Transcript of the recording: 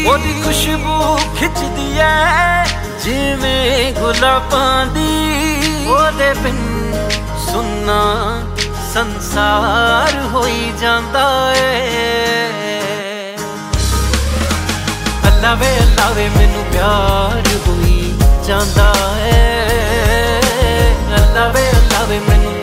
ਉਹਦੀ ਖੁਸ਼ਬੂ ਖਿੱਚਦੀ ਐ ਜਿਵੇਂ ਗੁਲਾਬਾਂ ਦੀ। ਉਹਦੇ ਬਿਨ ਸੁੰਨਾ ਸੰਸਾਰ ਹੋਈ ਜਾਂਦਾ ਏ। ਅੱਲਾ ਵੇ ਮੈਨੂੰ ਪਿਆਰ ਹੋਈ ਜਾਂਦਾ ਏ। ਅੱਲਾ ਵੇ ਮੈਨੂੰ